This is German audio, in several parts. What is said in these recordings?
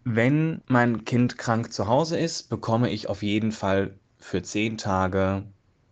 Wenn mein Kind krank zu Hause ist, bekomme ich auf jeden Fall für 10 Tage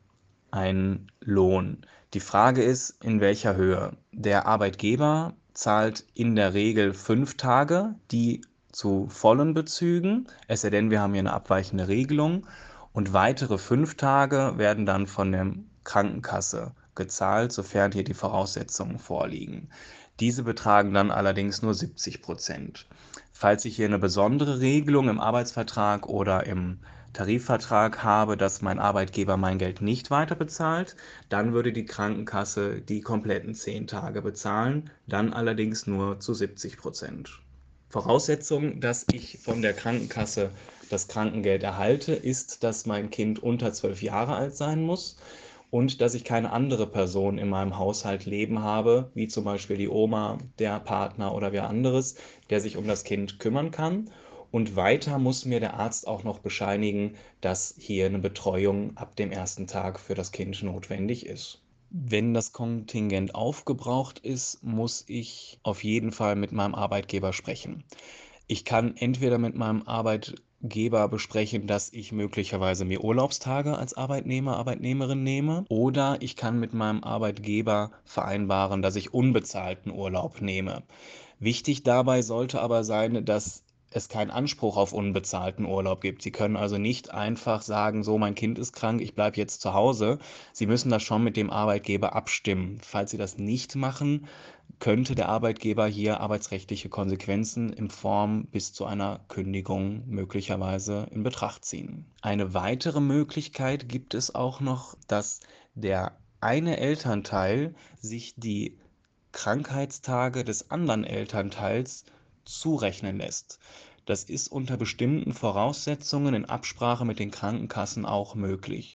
einen Lohn. Die Frage ist, in welcher Höhe. Der Arbeitgeber zahlt in der Regel 5 Tage, die zu vollen Bezügen, es sei denn, wir haben hier eine abweichende Regelung, und weitere 5 Tage werden dann von der Krankenkasse gezahlt, sofern hier die Voraussetzungen vorliegen. Diese betragen dann allerdings nur 70%. Falls ich hier eine besondere Regelung im Arbeitsvertrag oder im Tarifvertrag habe, dass mein Arbeitgeber mein Geld nicht weiter bezahlt, dann würde die Krankenkasse die kompletten 10 Tage bezahlen, dann allerdings nur zu 70%. Voraussetzung, dass ich von der Krankenkasse das Krankengeld erhalte, ist, dass mein Kind unter 12 Jahre alt sein muss und dass ich keine andere Person in meinem Haushalt leben habe, wie zum Beispiel die Oma, der Partner oder wer anderes, der sich um das Kind kümmern kann. Und weiter muss mir der Arzt auch noch bescheinigen, dass hier eine Betreuung ab dem ersten Tag für das Kind notwendig ist. Wenn das Kontingent aufgebraucht ist, muss ich auf jeden Fall mit meinem Arbeitgeber sprechen. Ich kann entweder mit meinem Arbeitgeber besprechen, dass ich möglicherweise mir Urlaubstage als Arbeitnehmer, Arbeitnehmerin nehme, oder ich kann mit meinem Arbeitgeber vereinbaren, dass ich unbezahlten Urlaub nehme. Wichtig dabei sollte aber sein, dass es keinen Anspruch auf unbezahlten Urlaub gibt. Sie können also nicht einfach sagen, so, mein Kind ist krank, ich bleibe jetzt zu Hause. Sie müssen das schon mit dem Arbeitgeber abstimmen. Falls Sie das nicht machen, könnte der Arbeitgeber hier arbeitsrechtliche Konsequenzen in Form bis zu einer Kündigung möglicherweise in Betracht ziehen. Eine weitere Möglichkeit gibt es auch noch, dass der eine Elternteil sich die Krankheitstage des anderen Elternteils zurechnen lässt. Das ist unter bestimmten Voraussetzungen in Absprache mit den Krankenkassen auch möglich.